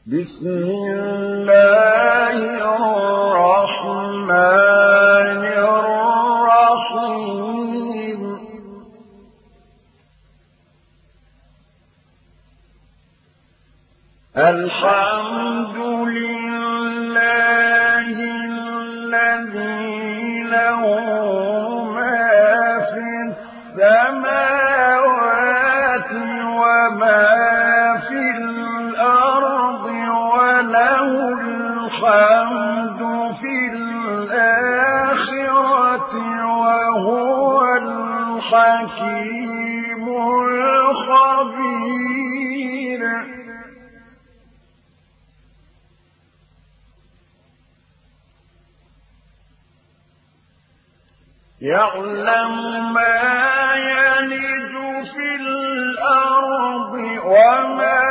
بسم الله الرحمن الرحيم الحمد لله الذي له ما في السماوات وما في الأرض وله الحمد في الآخرة وهو الحكيم الخبير يعلم ما يلج في الأرض وما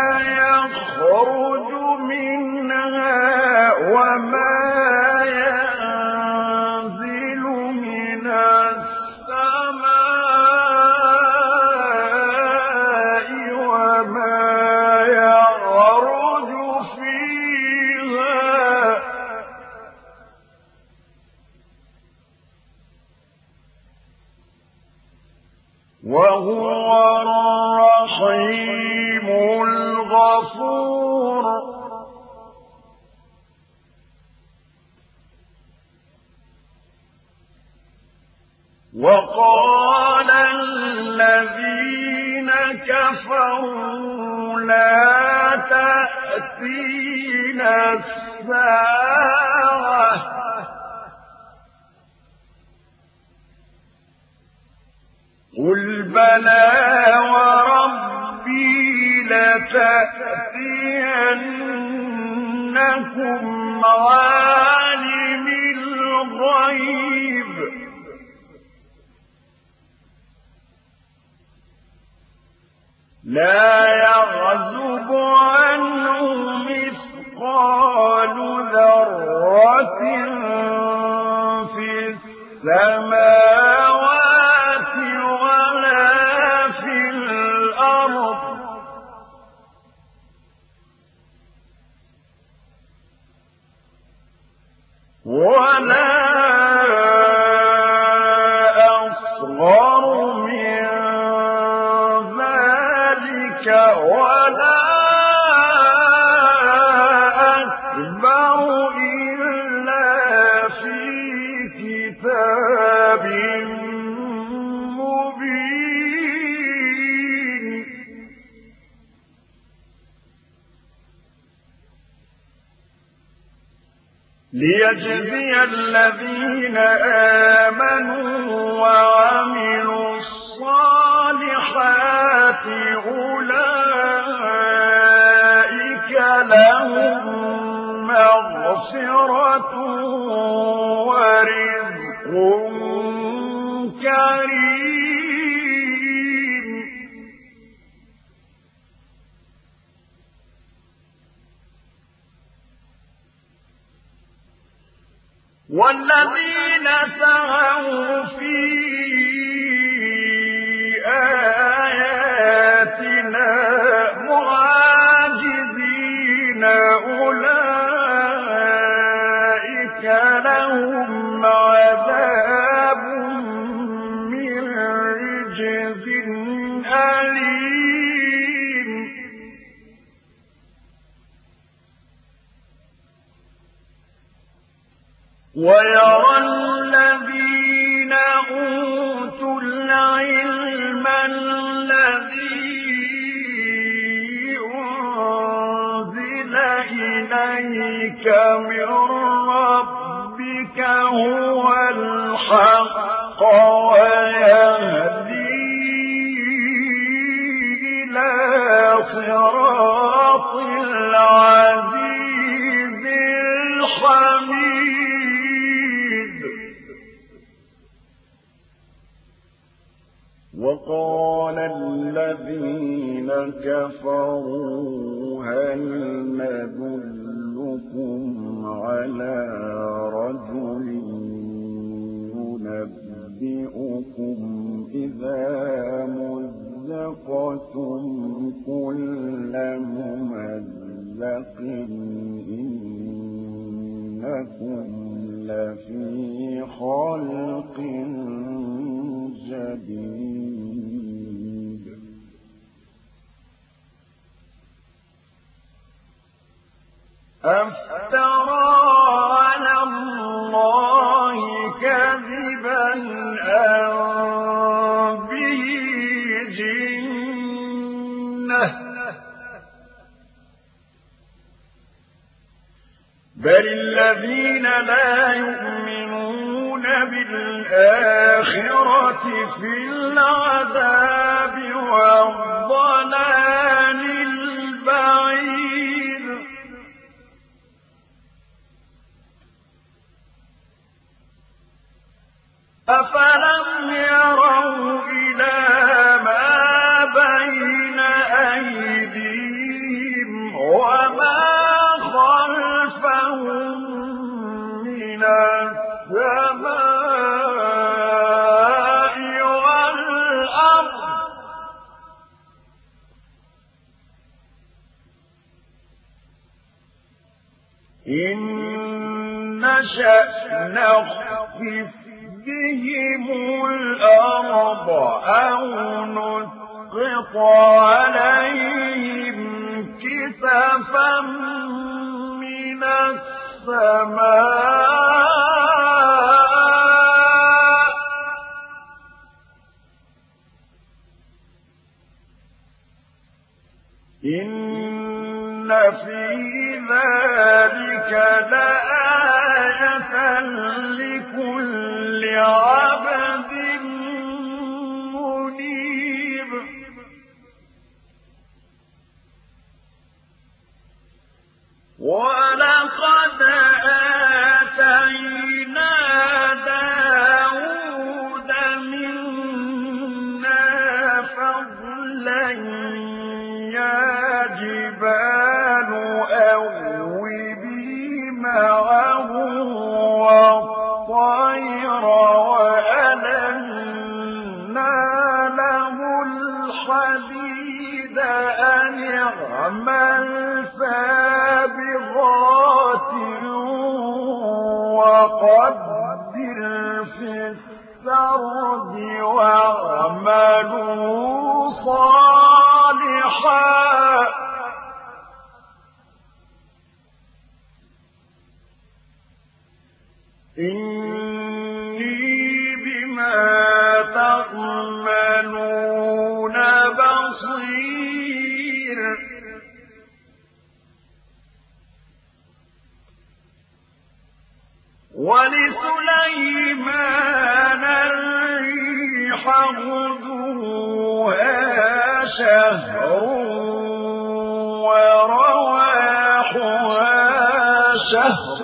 يخرج منها وما ينزل من السماء وما يعرج فيها وهو الرحيم الغفور وقال الذين كفروا لا تأتينا الساعة قل بلى وربي لتأتينكم عالم الغيب لا يعزب عنه مثقال ذرة في السماوات ولا في الأرض ولا أصغر من ذلك ولا أكبر إلا في كتاب مبين ليجزي الذين آمنوا وعملوا الصالحات أولئك لهم مغفرة ورزق كريم والذين سعوا في آياتنا معاجزين أولئك لهم عذاب من رجز أليم ويرى الذين أوتوا العلم الذي أنزل إليك من ربك هو الحق ويهدي إلى صراط العزيز الحميد وقال الذين كفروا هل ندلكم على رجل ينبئكم إذا مزقتم كل ممزق مُمَزَّقٍ إِنَّكُمْ لَفِي خَلْقٍ جَدِيدٍ أَفْتَرَىٰ عَلَى اللَّهِ كَذِبًا أَم بِهِ جِنَّةٌ ۗ بَلِ الَّذِينَ لا يُؤْمِنُونَ بِالْآخِرَةِ فِي الْعَذَابِ وَالضَّلَالِ الْبَعِيدِ أَفَلَمْ يَرَوْا إِلَىٰ مَا بَيْنَ أَيْدِيهِمْ وَمَا خَلْفَهُم مِّنَ السَّمَاءِ وَالْأَرْضِ إِن نَّشَأْ نَخْسِفْ بِهِمُ الْأَرْضَ أَوْ نُسْقِطْ عَلَيْهِمْ كِسَفًا مِّنَ السَّمَاءِ إِنَّ فِي ذَلِكَ لَآيَةً لِكُلِّ عَبْدٍ مُنِيبٍ وَلَقَدْ آتَيْنَا دَاوُودَ مِنَّا فَضْلًا يَا جِبَالُ أَوِّبِي مَعَهُ وَالطَّيْرَ وَأَلَنَّا لَهُ الْحَدِيدَ أَنِ اعْمَلْ سَابِغَاتٍ وَقَدِّرْ فِي السَّرْدِ وَاعْمَلُوا صَالِحًا إِنِّي بِمَا تَعْمَلُونَ بَصِيرٌ وَلِسُلَيْمَانَ الرِّيحَ غُدُوُّهَا شَهْرٌ وَرَوَاحُهَا شَهْرٌ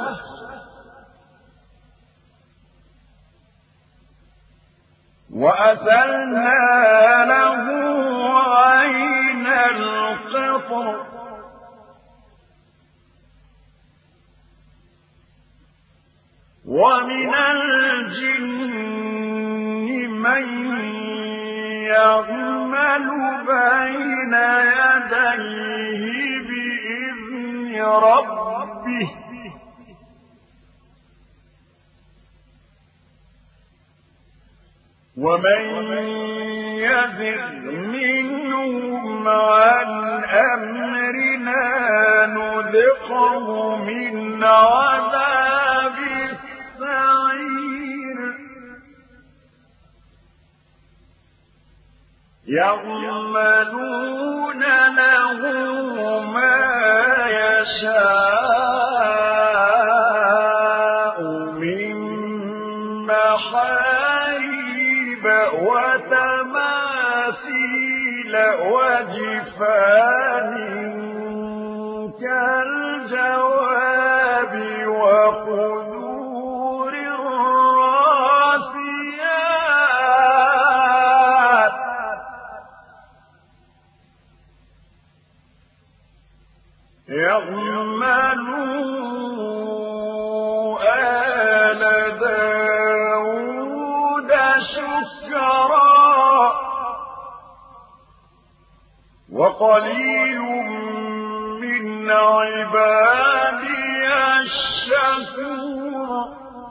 وَأَسَلْنَا لَهُ عَيْنَ الْقِطْرِ وَمِنَ الْجِنِّ مَن يَعْمَلُ بَيْنَ يَدَيْهِ بِإِذْنِ رَبِّهِ وَمَن يَزِغْ مِنْهُمْ عَنْ أَمْرِنَا نُذِقْهُ مِنْ عَذَابِ السَّعِيرِ يَعْمَلُونَ لَهُ مَا يَشَاءُ مِن مَّحَارِيبَ وَتَمَاثِيلَ وَجِفَانٍ كَالْجَوَابِ وَقُدُورٍ رَّاسِيَاتٍ يَعْمَلُوا آلَ دَاوُودَ شُكْرًا وَقَلِيلٌ مِّنْ عبادي الشكور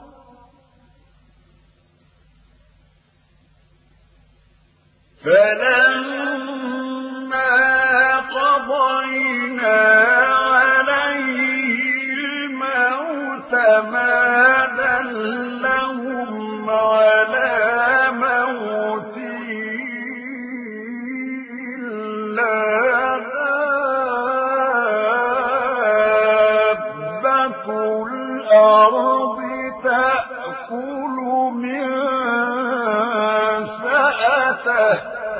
فلما قضينا عليه الموت ما دلهم على موته إلا دابة الأرض تأكل من سأته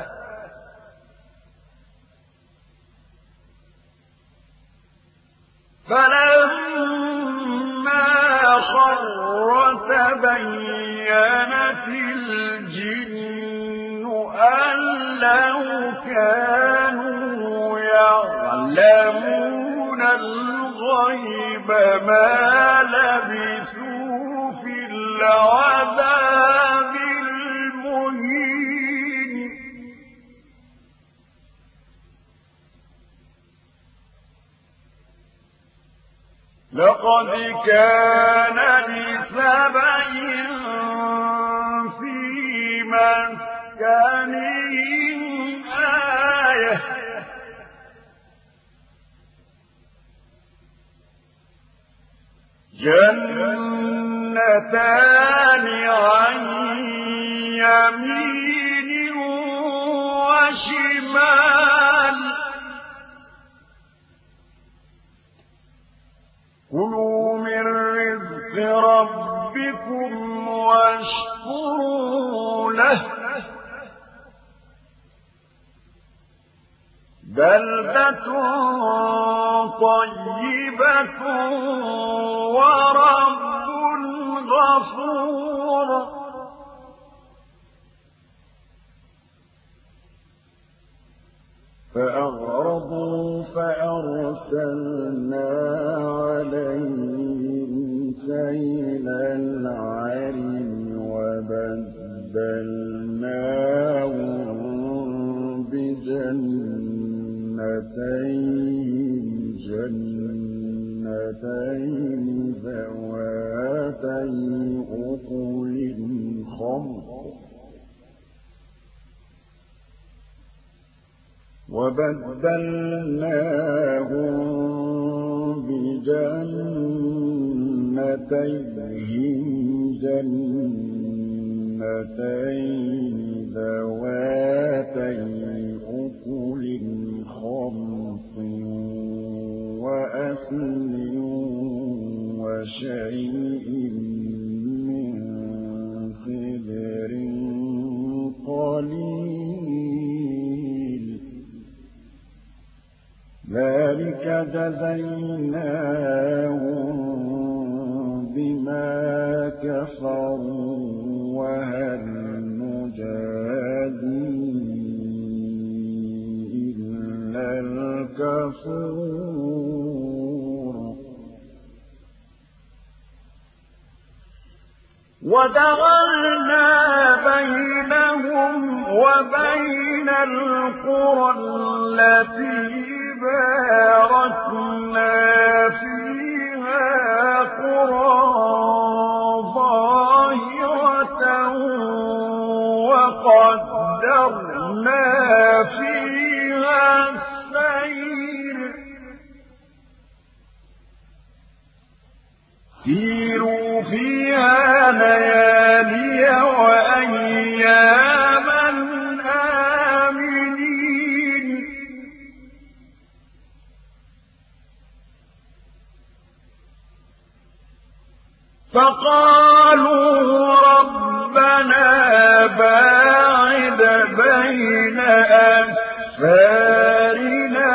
فلما خر تبينت الجن أن لو كانوا يعلمون الغيب ما لبثوا في العذاب المهين لقد كان لسبإ في مسكنهم آية جنتان عن يمين وشمال كلوا من رزق ربكم واشكروا له بلدة طيبة ورب غفور فأعرضوا فأرسلنا عليهم سيل العرم وبدلناهم جنتين ذواتي أكل خمر وبدلناهم بجنتيهم جنتين ذواتي أكل خمط وأثل وشيء من سدر قليل ذلك جزيناهم بما كفروا وهل نجازي إلا الكفور وجعلنا بينهم وبين القرى التي باركنا فيها قرى ظاهرة وقدرنا فيها السير سيروا فيها ليالي وأياما آمنين فقالوا ربنا باعد بين أسفارنا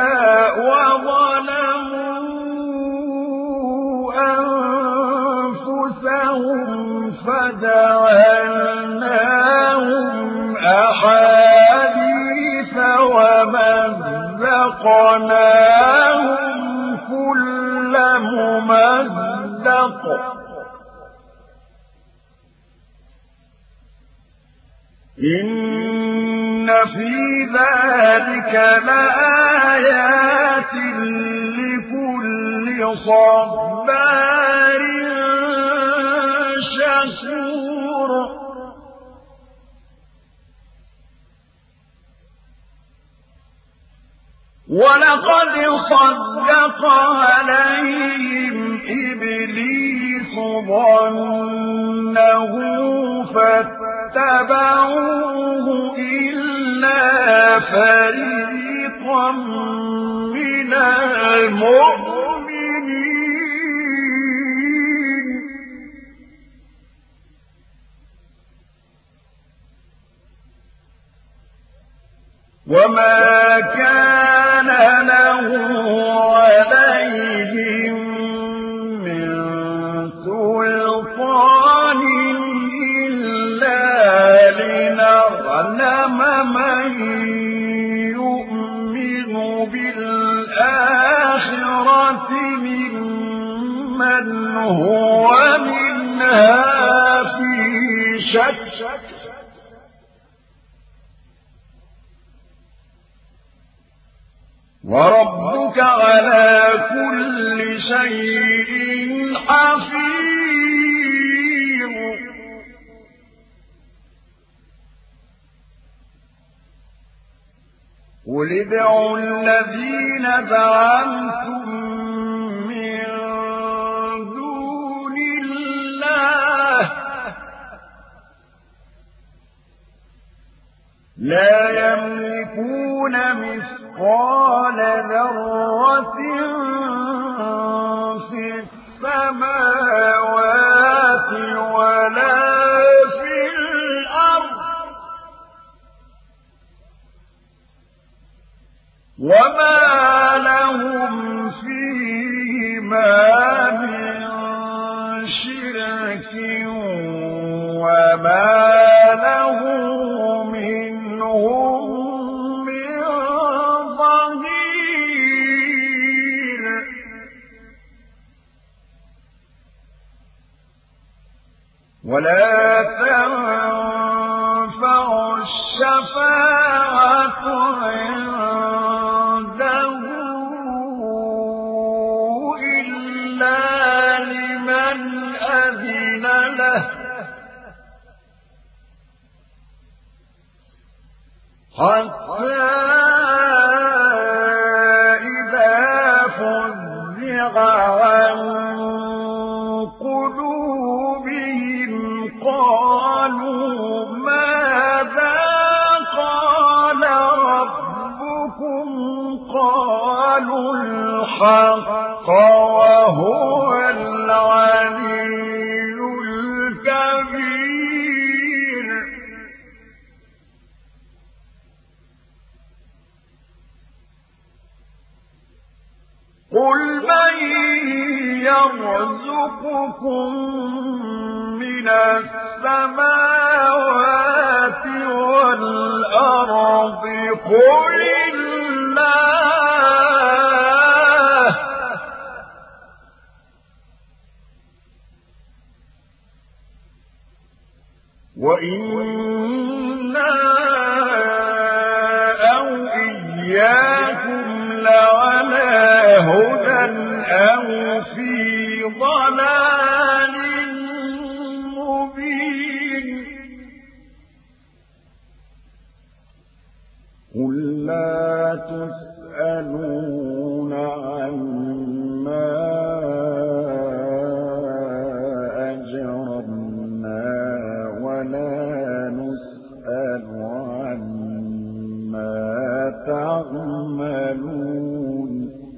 وظلموا أنفسهم فجعلناهم أحاديث ومزقناهم كل ممزق إن في ذلك لآيات لكل صبار شكور ولقد صدق عليهم إبليس ظنه فاتبعوه إلا فريقا من المؤمنين وما كان له عليهم من سلطان إلا لنعلم من يؤمن بالآخرة ممن هو منها في شك وربك على كل شيء حفيظ قل ادعوا الذين زعمتم من دون الله لا يملكون مثقال ذرة في السماوات ولا في الأرض وما لهم فيهما من شرك وما له منهم من ظهير ولا تنفع الشفاعة عنده إلا لمن أذن له حتى إذا فزع عن قلوبهم قالوا ماذا قال ربكم قالوا الحق وهو العلي الكبير قل من يرزقكم من السماوات والأرض قل الله وإنا أو إياكم لعلى هدى أو في ضلال مبين قل لا تسألون عما أجرمنا ولا نسأل عما تعملون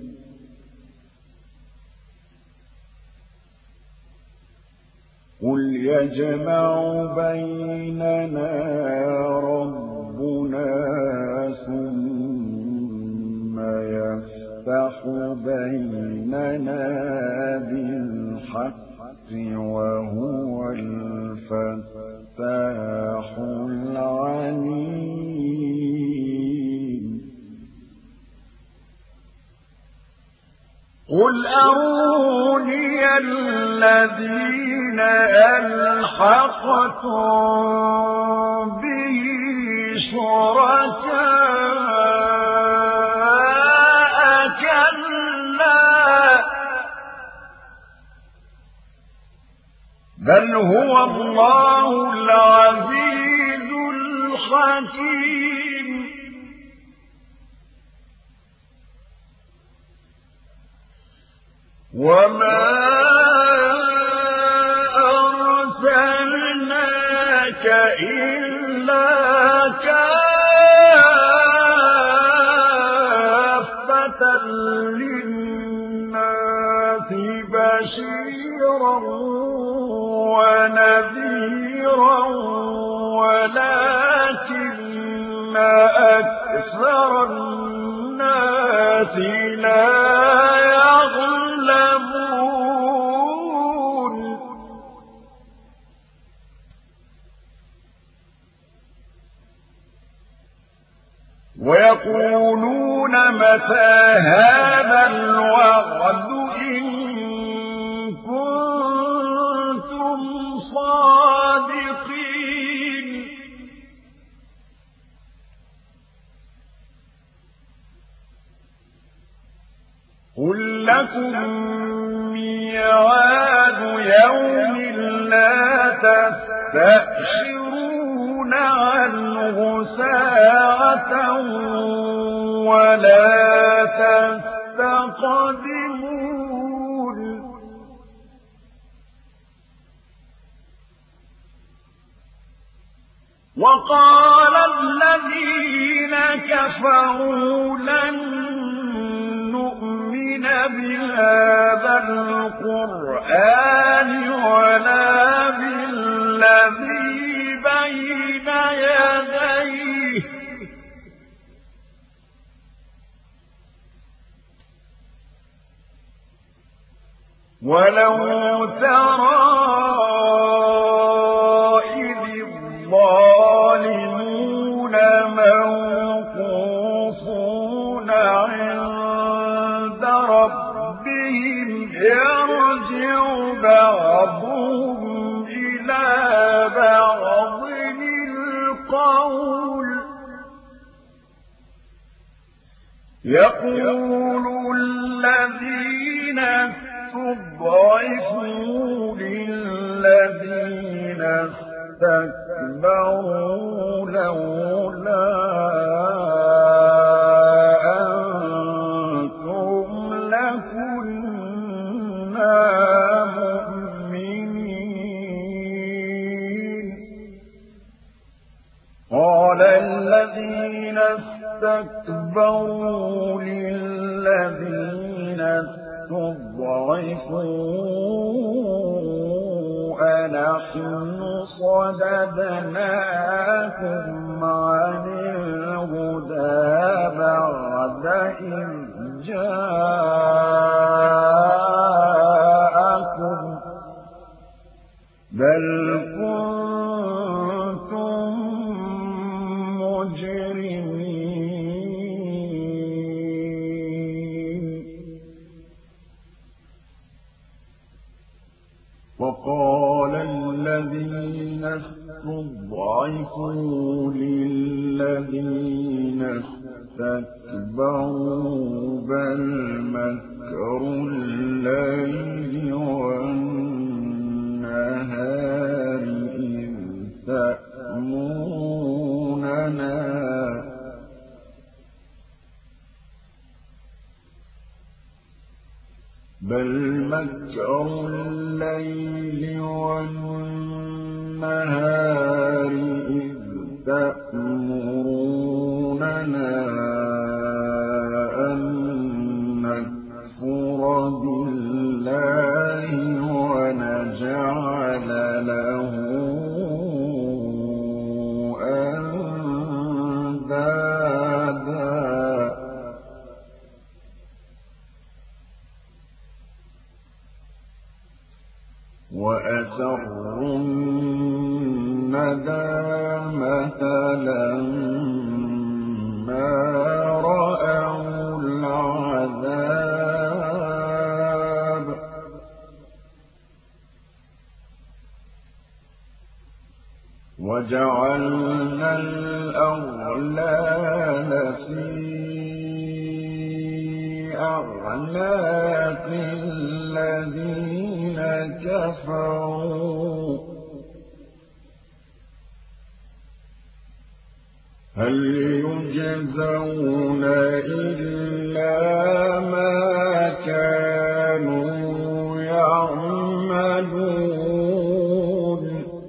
قل يجمع بيننا ربنا ثم يفتح بيننا بالحق وهو الفتاح العليم قل أروني الذين ألحقتم به شركاء كلا بل هو الله العزيز الحكيم وما أرسلناك إلا كافة للناس بشيرا ونذيرا ولكن أكثر الناس لا يعلمون ويقولون متى هذا الوعد إن كنتم صادقين قل لكم ميعاد يوم لا تستأخرون عنه ساعة ولا تستقدمون وقال الذين كفروا لن نؤمن بهذا القرآن ولا بالذي بين يديه ولو ترى إذ الظالمون موقوفون عند ربهم يرجع بعضهم إلى بعض القول يقول الذين استضعفوا للذين استكبروا لولا أنتم لكنا مؤمنين قال الذين استكبروا للذين استضعفوا أنحن صددناكم عن الهدى بعد إذ جاءكم بل كنتم مجرمين وقال الذين استضعفوا للذين استكبروا بل مكر الليل والنهار إذ تأمروننا بل مكر الليل والنهار إذ تأمروننا أن نكفر بالله ونجعل له أندادا وأسروا الندامة لما رأوا العذاب وجعلنا الأغلال في أعناق الذين كفروا هل يجزون إلا ما كانوا يعملون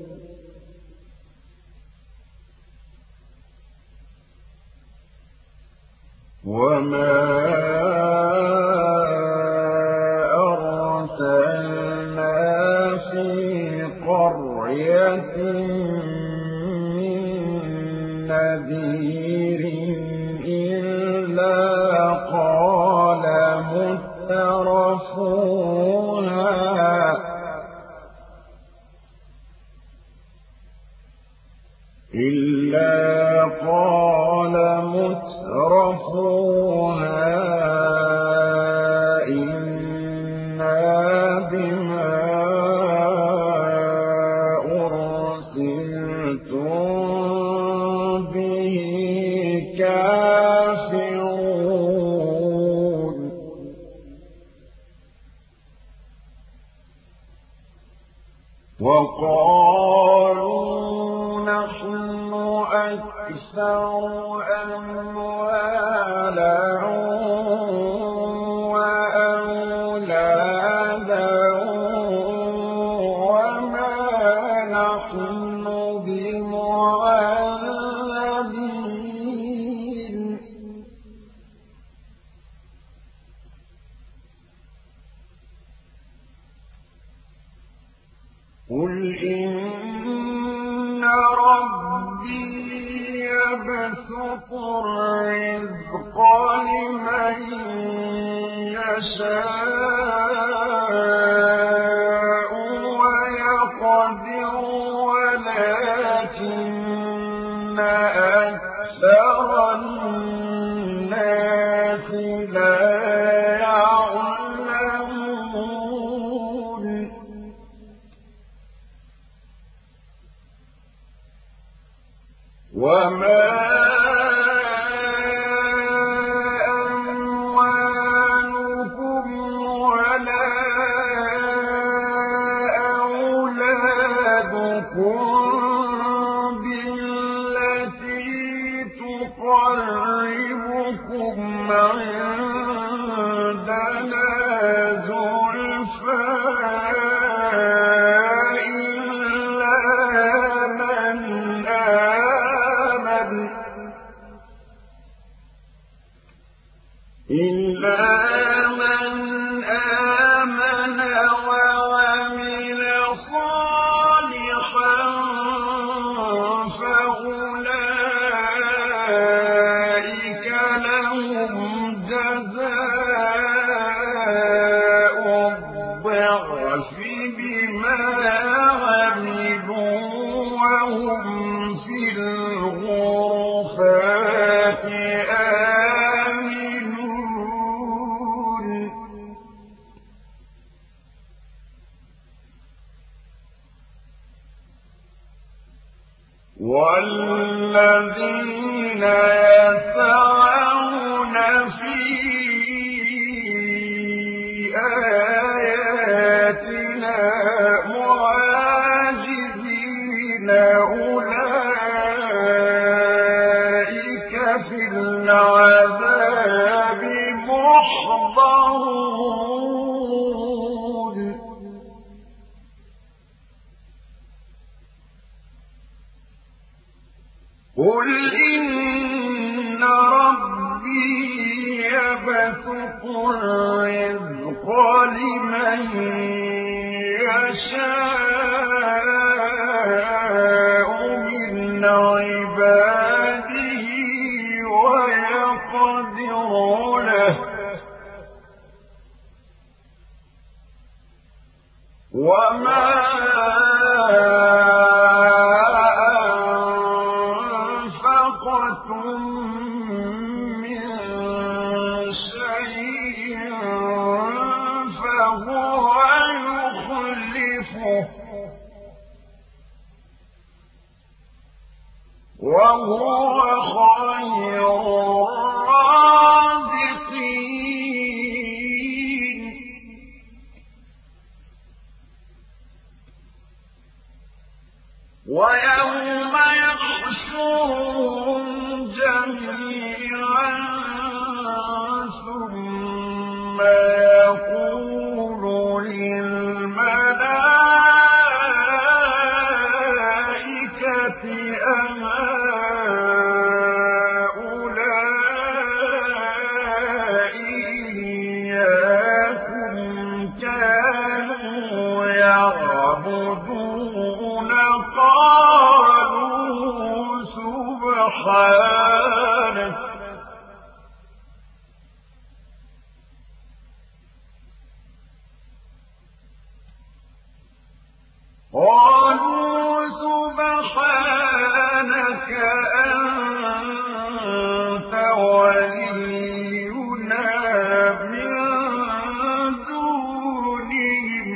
وما أرسلنا في قرية من نذير إلا قال مترفوها إنا بما أرسلتم به كافرون وقالوا نحن أكثر أموالا وأولادا وما نحن بمعذبين قل إن ربي يبسط الرزق لمن يشاء ويقدر ولكن أكثر الناس لا يعلمون وما أموالكم ولا أولادكم بالتي تقربكم عندنا زلفى إلا من آمن وعمل صالحا فأولئك لهم جزاء الضعف بما عملوا وهم في الغرفات والذين يسعون في آياتنا معاجزين أولئك في العذاب محضرون قل إن ربي يبسط الرزق لمن يشاء من عباده ويقدر له وما وهو خير الرازقين ويوم يحشرهم جميعا ثم يقول للملائكة أهؤلاء إياكم كانوا يعبدون قالوا سبحانك أنت ولينا من دونهم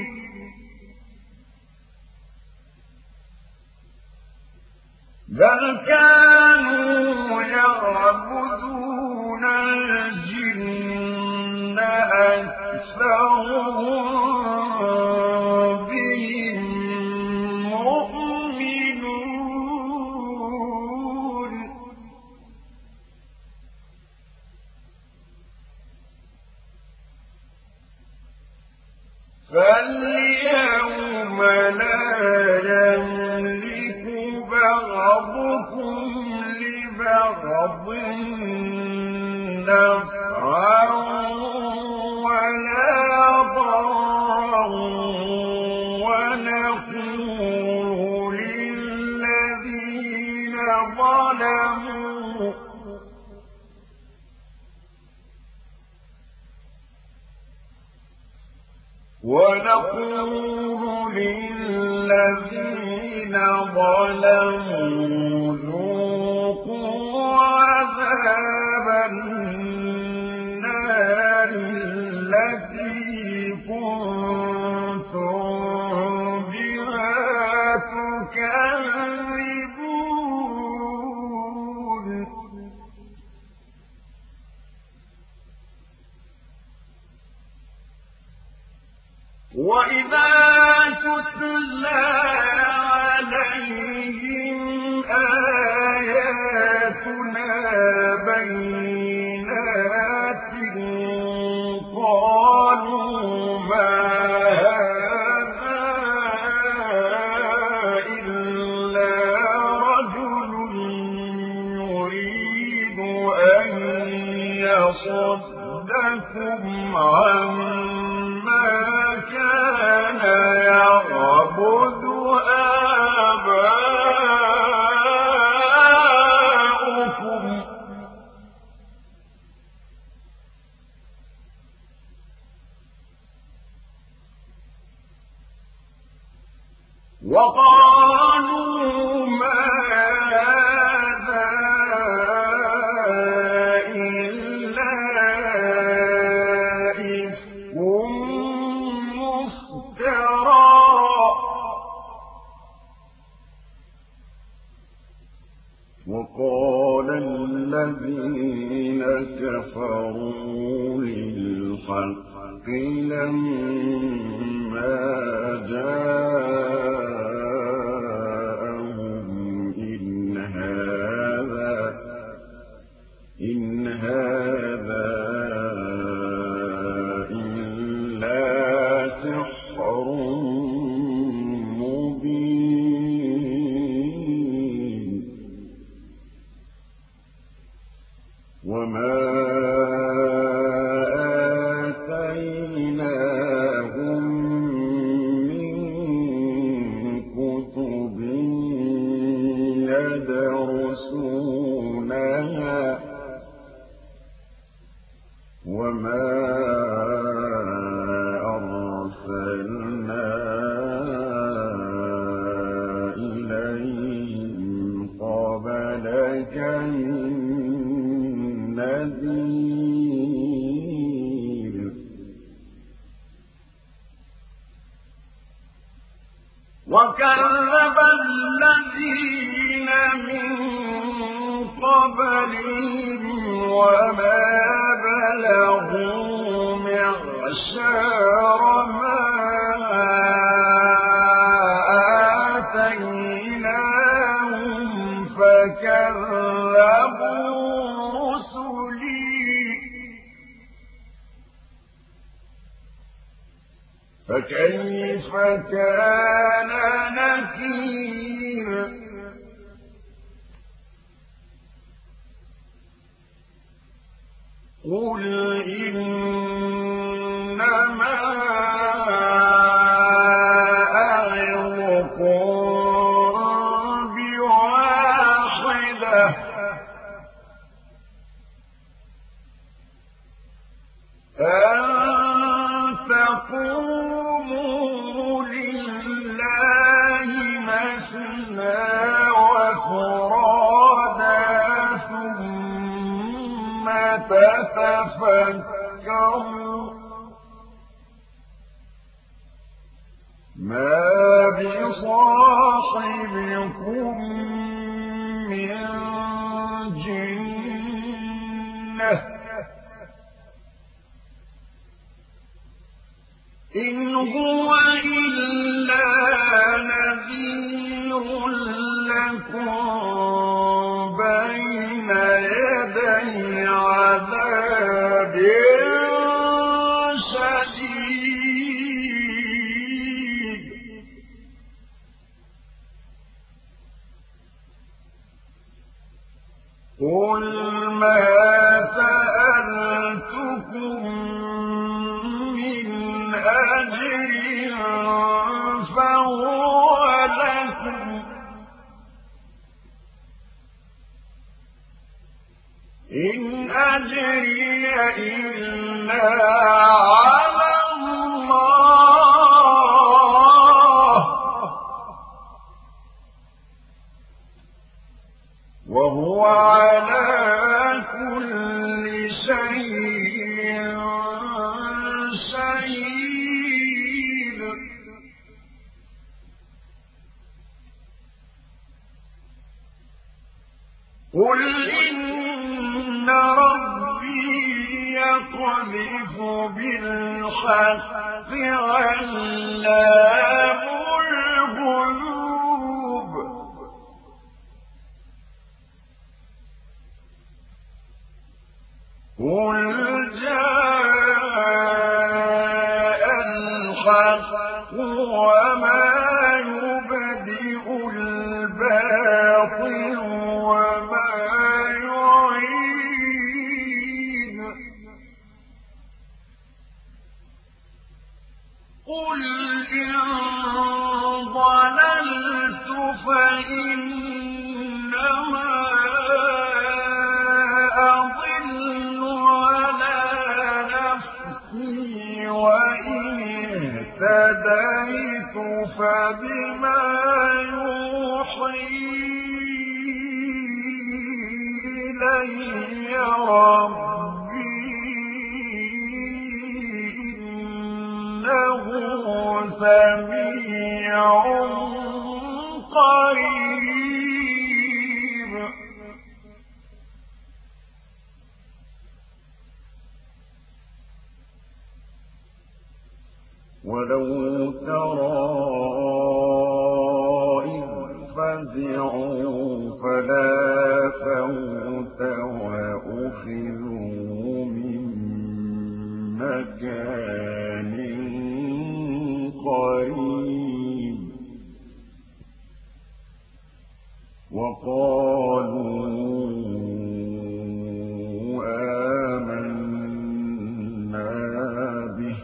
بل كانوا يعبدون الجن أكثرهم بهم مؤمنون فاليوم لا يملك بعضكم لبعض نفعا ولا ضرا ونقول للذين ظلموا ذوقوا عذاب النار التي كنتم بها تكذبون وإذا تتلى عليهم آياتنا بينات قالوا ما هذا إلا رجل يريد أن يصدكم عما كان يعبد آباؤكم وقالوا ما هذا إلا إفك مفترى وقال الذين كفروا للحق لما جاءهم إن هذا إلا سحر مبين وما آتيناهم من كتب يدرسونها وما أرسلنا إليهم قبلك من نذير وكذب الذين من قبلهم وما بلغوا معشار ما آتيناهم فكذبوا فكيف كان نكير قل إنما أعظكم بواحدة أن تقوموا لله مثنى وفرادا ثم تتفكروا ما بصاحبكم من جنة إن هو إلا نذير لكم بين يدي عذاب شديد قل ما سألتكم من أجر فهو لكم إن أجري إلا على الله وهو على كل شيء شهيد قل إن ربي يقذف بالحق علام الغيوب قل جاء الحق وما يبدئ الباطل وما يعيد قل إن ضللت فإنما أضل على نفسي وإن اهتديت فبما يوحي إلي ربي إنه سميع قريب ولو ترى إذ فزعوا فلا فوت وأخذوا من مكان قريب وقالوا آمنا به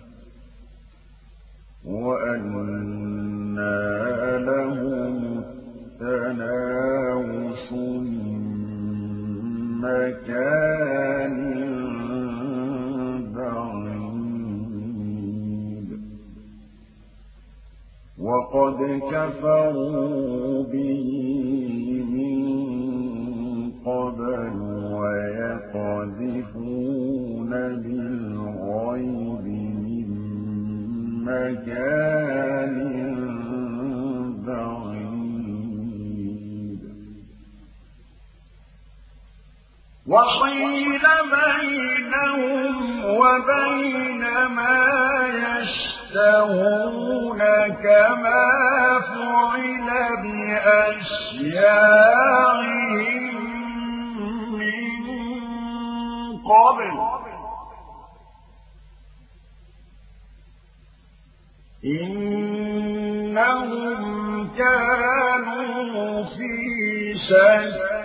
وأنى لهم التناوش من مكان بعيد وقد كفروا به من قبل ويقذفون بالغيب من مكان بعيد وحيل بينهم وبين ما يشتهون كما فعل بأشياعهم من قبل إنهم كانوا في شك